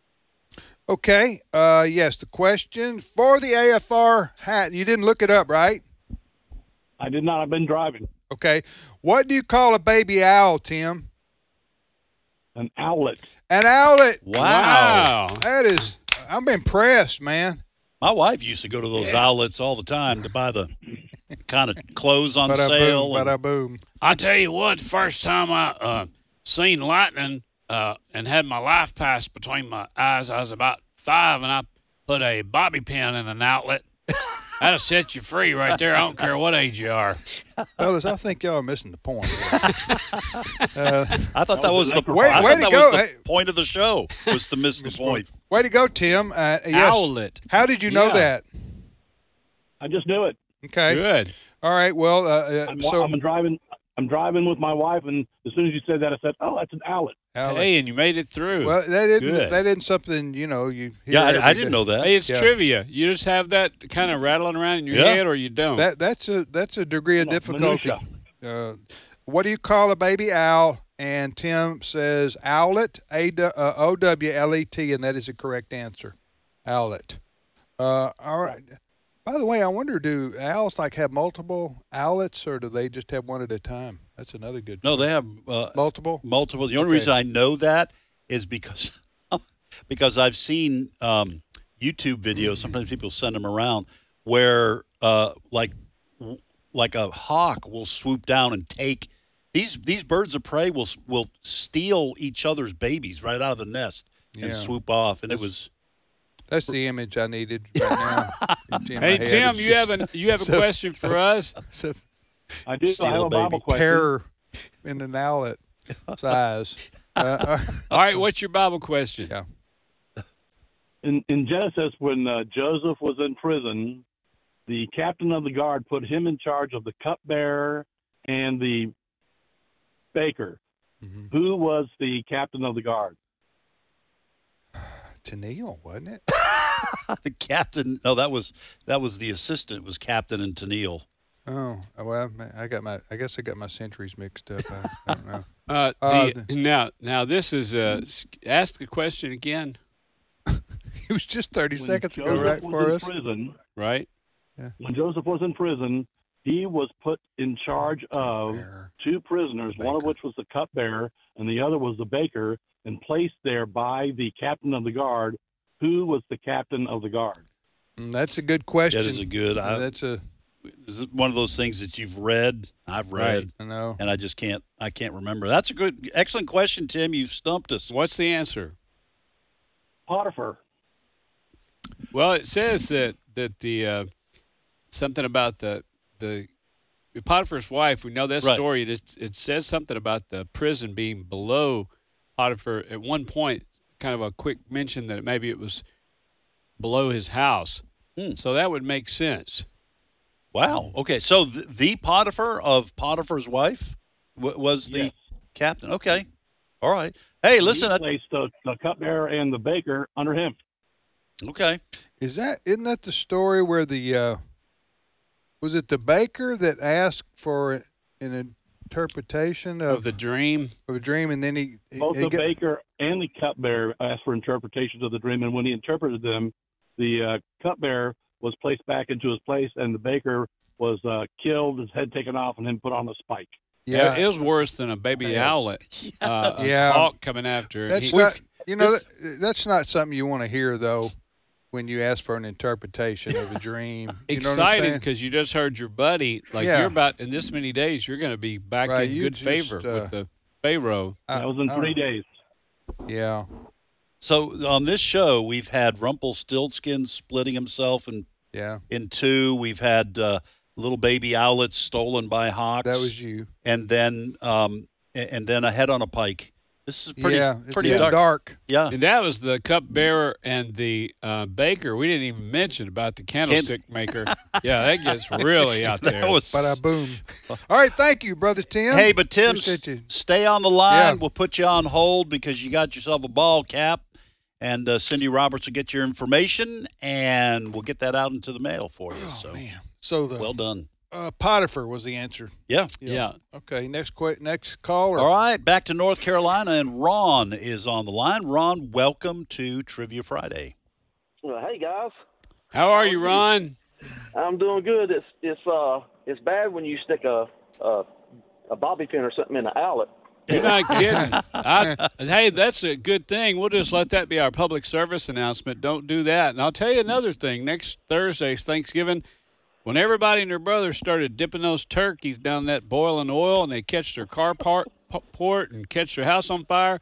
Okay. Uh, yes, the question for the A F R hat, you didn't look it up, right? I did not. I've been driving. Okay. What do you call a baby owl, Tim? An owlet. An owlet. Wow. That is, I'm impressed, man. My wife used to go to those outlets all the time to buy the kind of clothes on Bada sale. boom, and- bada boom. I tell you what, first time I uh, seen lightning, uh, and had my life pass between my eyes. I was about five, and I put a bobby pin in an outlet. That'll set you free right there. I don't care what age you are. Fellas, I think y'all are missing the point. uh, I thought that was the way, I way thought to that go. was the Hey. point of the show was to miss the point. Way to go, Tim. Uh, yes. Owlet. How did you know Yeah. that? I just knew it. Okay. Good. All right. Well, uh, uh, I'm, so I'm driving. I'm driving with my wife, and as soon as you said that, I said, "Oh, that's an owlet." Owlet. Hey, and you made it through. well, that isn't Good. that isn't something you know you. Hear Yeah, I, every I didn't day. know that. Hey, it's Yeah. trivia. You just have that kind of rattling around in your Yeah. head, or you don't. That that's a that's a degree of No, difficulty. minutia. Uh, what do you call a baby owl? And Tim says owlet, A D- uh, O W L E T, and that is the correct answer. Owlet. Uh, all right. By the way, I wonder, do owls like have multiple owlets, or do they just have one at a time? That's another good. No, they have uh, multiple. multiple. The only Okay. reason I know that is because because I've seen um, YouTube videos. Sometimes people send them around where uh, like like a hawk will swoop down and take these these birds of prey will will steal each other's babies right out of the nest Yeah. and swoop off. And it That's- was That's the image I needed right now. It's in my Hey head. Tim, It's you have a you have a so- question for us? so I do. Steal I have a a Bible baby. question. terror in an owlet size. Uh, uh, All right, what's your Bible question? Yeah. In, in Genesis, when uh, Joseph was in prison, the captain of the guard put him in charge of the cupbearer and the baker. Mhm. Who was the captain of the guard? Tennille, wasn't it? the captain. No, that was that was the assistant. Was Captain and Tennille. Oh, well, I got my. I guess I got my centuries mixed up. I, I don't know. Uh, Uh, the, now, now this is uh, s- ask the question again, It was just thirty When seconds ago, Joseph right was for in us. prison, right? when Joseph was in prison, he was put in charge of Cupbearer. two prisoners, one of Baker. which was the cupbearer and the other was the baker, and placed there by the captain of the guard. Who was the captain of the guard? Mm, That's a good question. That is a good. I, That's a. This is one of those things that you've read, I've read, Right. I know. and I just can't. I can't remember. That's a good, excellent question, Tim. You've stumped us. What's the answer? Potiphar. Well, it says that that the uh, something about the the Potiphar's wife. We know that Right. story. It it says something about the prison being below Potiphar. At one point, kind of a quick mention that maybe it was below his house. Hmm. So that would make sense. Wow. Okay. So the, the Potiphar of Potiphar's wife w- was the Yes. captain. Okay. All right. Hey, listen. He I, placed the, the cupbearer and the baker under him. okay. Is that isn't that the story where the uh, was it the baker that asked for an interpretation of, Of the dream. of a dream, and then he, he Both he the got- baker and the cupbearer asked for interpretations of the dream, and when he interpreted them, the uh, cupbearer was placed back into his place, and the baker was uh, killed, his head taken off, and then put on a spike. yeah, It, it was worse than a baby owlet. Uh, a Yeah. hawk coming after. that's He- not you know this- that, that's not something you want to hear though when you ask for an interpretation of a dream. You know what I'm excited saying? because you just heard your buddy like Yeah. you're about in this many days you're going to be back Right, in you good just, favor uh, with the Pharaoh. I- That was in I three don't- days. Yeah, So on this show, we've had Rumpelstiltskin splitting himself in yeah, in two. We've had uh, little baby owlets stolen by hawks. that was you. and then um, a- and then a head on a pike. This is pretty yeah, it's pretty getting dark. dark. Yeah. And that was the cupbearer and the uh, baker. We didn't even mention about the candlestick maker. Yeah, that gets really out there. That was Bada boom. All right, thank you, brother Tim. Hey, but Tim, Appreciate you. stay on the line. Yeah. We'll put you on hold because you got yourself a ball cap, and uh, Cindy Roberts will get your information, and we'll get that out into the mail for you. Oh so man, so the well done. uh, Potiphar was the answer. Yeah. Yeah. Okay, next que- next caller. All right, back to North Carolina, and Ron is on the line. Ron, welcome to Trivia Friday. Well, hey guys, How are you, Ron? I'm doing good. It's it's uh it's bad when you stick a a, a bobby pin or something in an outlet. You're not kidding. I, hey, that's a good thing. We'll just let that be our public service announcement. Don't do that. And I'll tell you another thing. Next Thursday's Thanksgiving. When everybody and their brothers started dipping those turkeys down that boiling oil and they catch their car part, port and catch their house on fire,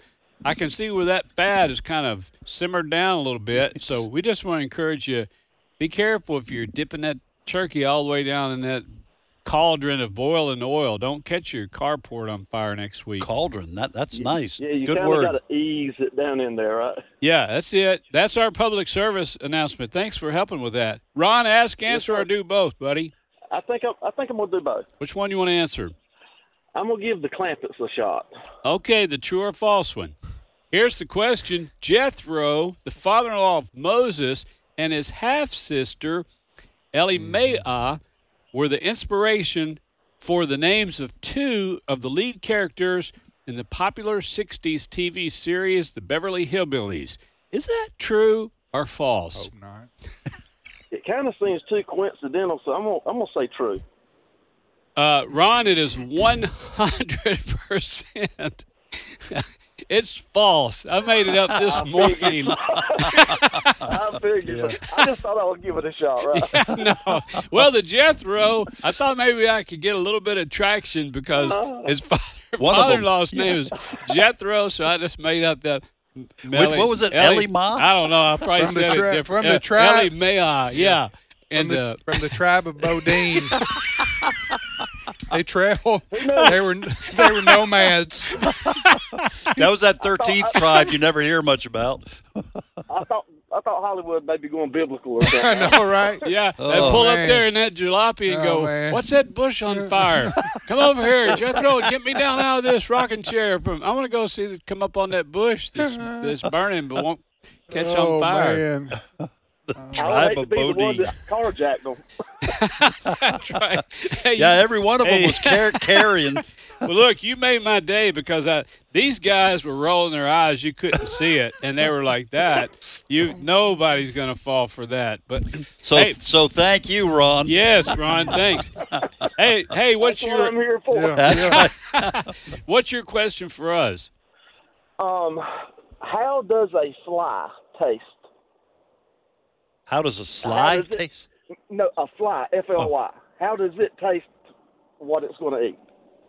I can see where that fat is kind of simmered down a little bit. So we just want to encourage you, be careful if you're dipping that turkey all the way down in that cauldron of boiling oil. Don't catch your carport on fire next week. Cauldron, that that's nice. Yeah, you Good kind of word. got to ease it down in there, right? Yeah, that's it. That's our public service announcement. Thanks for helping with that. Ron, ask, answer, or do both, buddy. I think I'm, I think I'm gonna do both. Which one you want to answer? I'm gonna give the Clampetts a shot. Okay, the true or false one. Here's the question. Jethro, the father-in-law of Moses, and his half-sister, Elimelech, were the inspiration for the names of two of the lead characters in the popular sixties T V series, The Beverly Hillbillies. Is that true or false? Hope not. It kind of seems too coincidental, so I'm gonna, I'm gonna say true. Uh, Ron, it is one hundred percent. It's false. I made it up this morning. I figured. Yeah. I just thought I would give it a shot, right? Yeah, no. Well, the Jethro, I thought maybe I could get a little bit of traction because his father, One of them. father-in-law's name is Jethro, so I just made up that. Wait, what was it, Eli Ma? I don't know. I probably From the said tri- it different. from the Uh, tribe? Eli Mea, yeah. And from, the, uh, from the tribe of Bodine. They traveled. They were they were nomads. That was that thirteenth tribe you never hear much about. I thought I thought Hollywood may be going biblical or something. I know, right? Yeah, Oh, they pull man. up there in that jalopy and Oh, go, man. "What's that bush on fire? Come over here, Jethro, get me down out of this rocking chair. From I want to go see it come up on that bush that's, that's burning but won't catch oh, on fire." Man. The I would tribe hate to of be the one Bodine. that carjacked them. That's right. Hey, Yeah, you- every one of them hey. was car- carrying. Well, look, you made my day because I, these guys were rolling their eyes. You couldn't see it, and they were like that. You, nobody's gonna fall for that. But So, hey, so thank you, Ron. yes, Ron, thanks. Hey, hey, what's That's what your I'm here for. Yeah, That's yeah. right. what's your question for us? Um, how does a fly taste? How does a How slide does it- taste? No, a fly, F L Y. How does it taste what it's going to eat?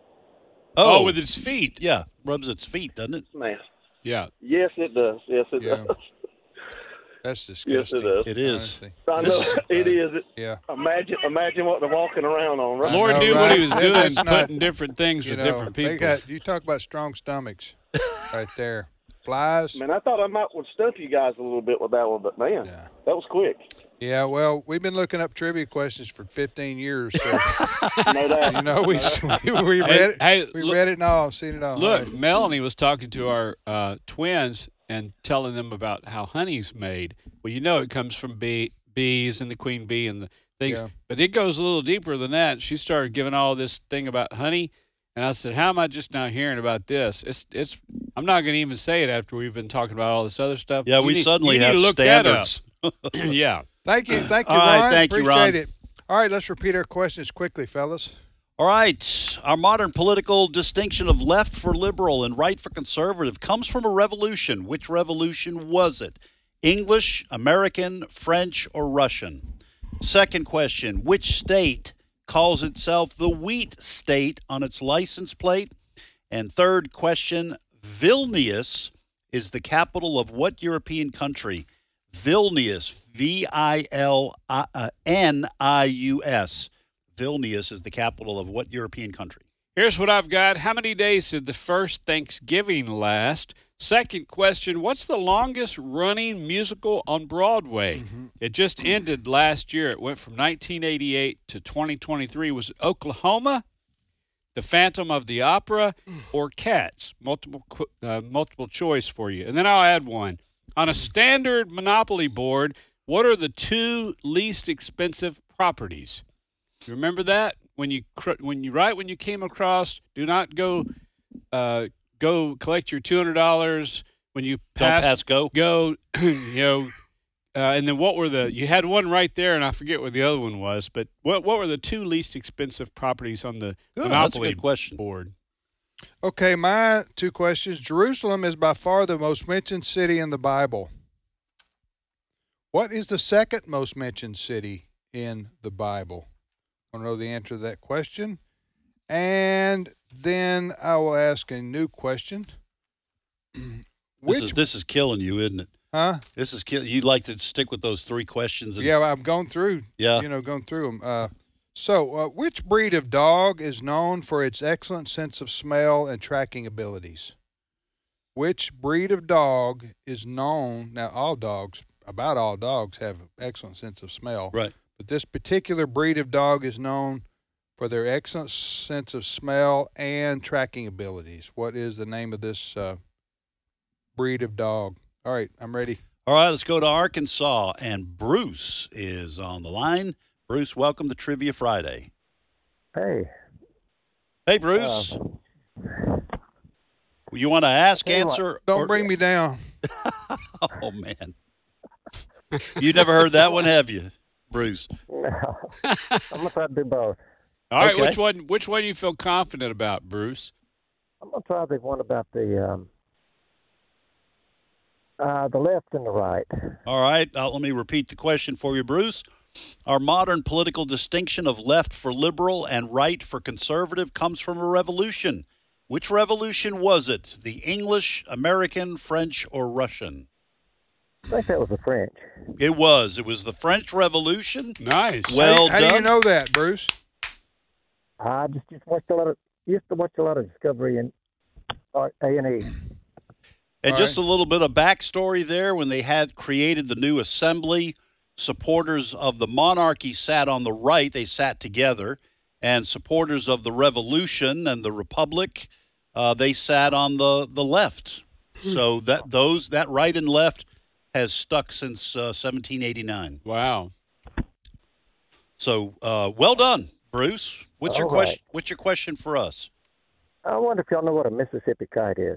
Oh, with its feet. Yeah, rubs its feet, doesn't it? Man. Yeah. Yes, it does. Yes, it Yeah. does. That's Yes, disgusting. it does. It is. honestly. I This know is- it is. It, Yeah. Imagine, imagine what they're walking around on, right? Lord know, knew what right? he was That- doing, that's not- putting different things You with know, different they people. got, you talk about strong stomachs right there. Flies. Man, I thought I might would stump you guys a little bit with that one, but man, Yeah. that was quick. Yeah, well, we've been looking up trivia questions for fifteen years. So, No doubt. you know, we, we, we read Hey, it. hey, we look- read it and all, seen it all. Look, Melanie was talking to our uh, twins and telling them about how honey's made. Well, you know it comes from bee, bees and the queen bee and the things, Yeah. but it goes a little deeper than that. She started giving all this thing about honey, and I said, "How am I just now hearing about this?" It's it's. I'm not going to even say it after we've been talking about all this other stuff. Yeah, You we need- suddenly you need have to look that up. standards. Yeah. Thank you. Thank you, All right, Ron. thank you, Appreciate Ron. it. All right, let's repeat our questions quickly, fellas. All right. Our modern political distinction of left for liberal and right for conservative comes from a revolution. Which revolution was it? English, American, French, or Russian? Second question. Which state calls itself the wheat state on its license plate? And third question. Vilnius is the capital of what European country? Vilnius, V I L N I U S. Vilnius is the capital of what European country? Here's what I've got. How many days did the first Thanksgiving last? Second question, what's the longest running musical on Broadway? Mm-hmm. It just ended last year. It went from nineteen eighty-eight to twenty twenty-three. Was it Oklahoma, The Phantom of the Opera, or Cats? Multiple qu- uh, multiple choice for you. And then I'll add one. On a standard Monopoly board, what are the two least expensive properties? You remember that? When you cr- when you right when you came across, do not go uh, go collect your two hundred dollars when you pass, pass go. Go, you know. Uh, and then what were the? You had one right there, and I forget what the other one was. But what what were the two least expensive properties on the Good, that's a Monopoly good question. board? Okay, my two questions. Jerusalem is by far the most mentioned city in the Bible. What is the second most mentioned city in the Bible? I want to know the answer to that question. And then I will ask a new question. This Which, is this is killing you, isn't it? huh? This is kill. You like to stick with those three questions. And, Yeah, I'm going through. Yeah. You know, going through them. Uh, so, uh, which breed of dog is known for its excellent sense of smell and tracking abilities? Which breed of dog is known? Now, all dogs, about all dogs, have an excellent sense of smell. Right. But this particular breed of dog is known for their excellent sense of smell and tracking abilities. What is the name of this uh, breed of dog? All right, I'm ready. All right, let's go to Arkansas, and Bruce is on the line. Bruce, welcome to Trivia Friday. Hey. Hey, Bruce. Uh, you want to ask, Hey, answer? Don't or- bring me down. Oh, man. You never heard that one, have you, Bruce? No. I'm going to try to do both. All right, Okay. which one? Which one you feel confident about, Bruce? I'm going to try the one about the um, uh, the left and the right. All right, uh, let me repeat the question for you, Bruce. Our modern political distinction of left for liberal and right for conservative comes from a revolution. Which revolution was it? The English, American, French, or Russian? I think that was the French. It was. It was the French Revolution. Nice. Well how, done. how do you know that, Bruce? I just, just watched a lot of used to watch a lot of Discovery and uh, A and E. And All just right. a little bit of backstory there. When they had created the new assembly, supporters of the monarchy sat on the right. They sat together. And supporters of the revolution and the republic, uh, they sat on the, the left. So that those that right and left has stuck since uh, seventeen eighty-nine. Wow. So uh, well done, Bruce. What's your All question? right. What's your question for us? I wonder if y'all know what a Mississippi kite is.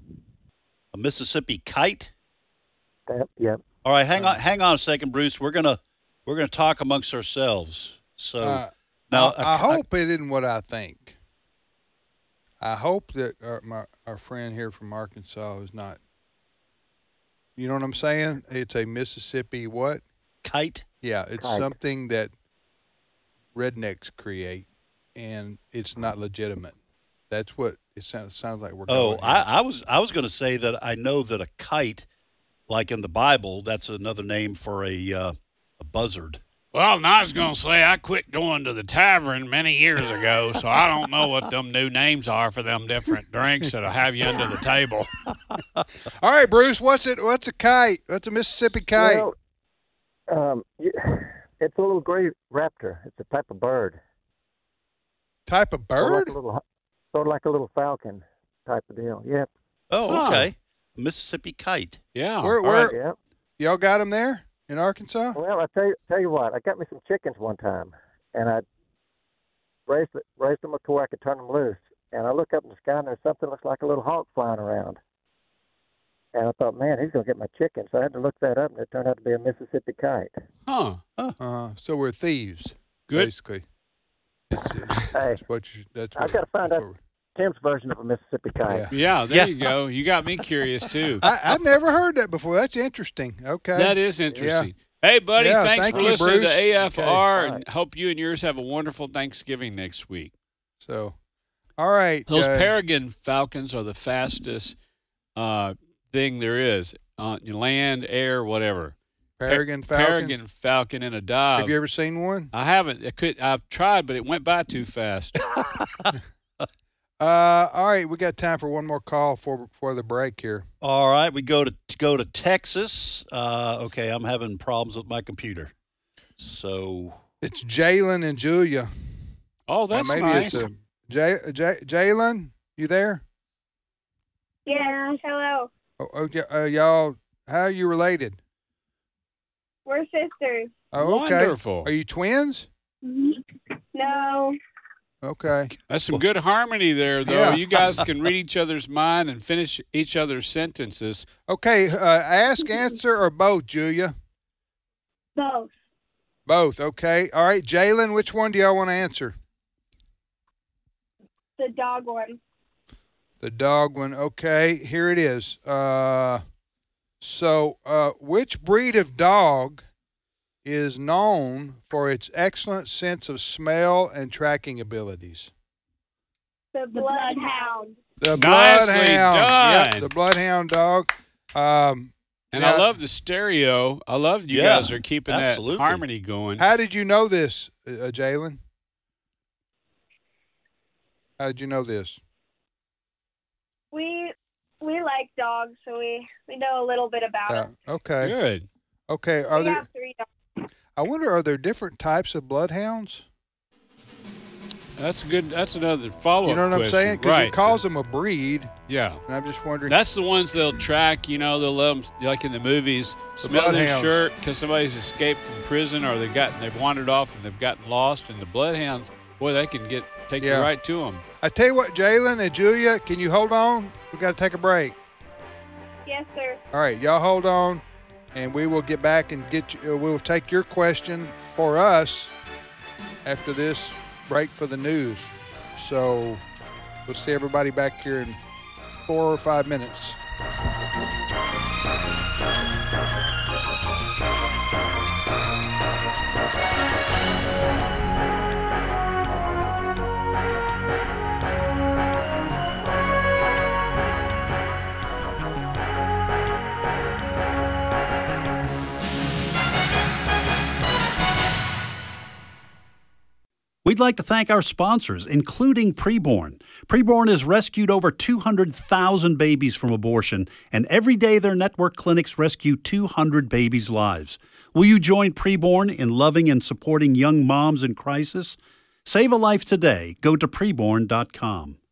A Mississippi kite? That, yep. All right, hang on, hang on a second, Bruce. We're gonna we're gonna talk amongst ourselves. So Uh, now, I, I a- hope it isn't what I think. I hope that our, my, our friend here from Arkansas is not. You know what I'm saying? It's a Mississippi what? Kite? Yeah, it's Kite. something that rednecks create, and it's not legitimate. That's what it sounds sounds like we're. Oh, going I, I was I was going to say that I know that a kite, like in the Bible, that's another name for a uh, a buzzard. Well, and I was going to say I quit going to the tavern many years ago, so I don't know what them new names are for them different drinks that'll have you under the table. All right, Bruce. What's it? What's a kite? What's a Mississippi kite? Well, um, you, it's a little gray raptor. It's a type of bird. Type of Sort of like bird? a little, sort of like a little falcon type of deal. Yep. Oh, Huh. okay. A Mississippi kite. Yeah. Where? All Where? right. Yep. Y'all got them there in Arkansas? Well, I tell you, tell you what, I got me some chickens one time, and I raised it, raised them to where I could turn them loose. And I look up in the sky, and there's something that looks like a little hawk flying around. And I thought, man, he's going to get my chicken. So I had to look that up, and it turned out to be a Mississippi kite. Huh. Uh, so we're thieves, Good. basically. It's, it's, Hey, that's what you. That's I what, got to find that's out what Tim's version of a Mississippi kite. Yeah. Yeah, there Yeah. you go. You got me curious, too. I, I've never heard that before. That's interesting. Okay. That is interesting. Hey, buddy, Yeah, thanks thank for you, listening Bruce. to A F R, Okay. and hope you and yours have a wonderful Thanksgiving next week. So, all right. Those uh, peregrine falcons are the fastest uh, thing there is on land, air, whatever. Peregrine Pe- falcon. Peregrine falcon in a dive. Have you ever seen one? I haven't. I could. I've tried, but it went by too fast. Uh, all right. We got time for one more call for for the break here. All right, we go to go to Texas. Uh, okay, I'm having problems with my computer. So It's Jalen and Julia. Oh, Or that's maybe nice. it's a J, J, Jalen. You there? Yeah, hello. Oh, oh yeah, uh, y'all. How are you related? We're sisters. Oh, okay. Wonderful. Are you twins? No. Okay. That's some good harmony there, though. Yeah. You guys can read each other's mind and finish each other's sentences. Okay. Uh, ask, answer, or both, Julia? Both. Both. Okay. All right, Jalen. Which one do y'all want to answer? The dog one. The dog one. Okay. Here it is. Uh, so, uh, which breed of dog is known for its excellent sense of smell and tracking abilities? The bloodhound. The Nicely bloodhound. done. Yep, the bloodhound dog. Um, And yeah. I love the stereo. I love you Yeah, guys are keeping absolutely. that harmony going. How did you know this, uh, Jalen? How did you know this? We we like dogs, so we, we know a little bit about Uh, them. okay. Good. Okay. Are We there? have three dogs. I wonder, are there different types of bloodhounds? That's a good. That's another follow-up. You know what I'm question. saying? Because Right. it calls them a breed, Yeah. and I'm just wondering. That's the ones they'll track. You know, they'll let them, like in the movies, smell their bloodhounds. shirt because somebody's escaped from prison or they've gotten they've wandered off and they've gotten lost. And the bloodhounds, boy, they can get take Yeah. you right to them. I tell you what, Jalen and Julia, can you hold on? We got to take a break. Yes, sir. All right, y'all hold on, and we will get back and get you. Uh, we'll take your question for us after this break for the news. So we'll see everybody back here in four or five minutes. We'd like to thank our sponsors, including Preborn. Preborn has rescued over two hundred thousand babies from abortion, and every day their network clinics rescue two hundred babies' lives. Will you join Preborn in loving and supporting young moms in crisis? Save a life today. Go to preborn dot com.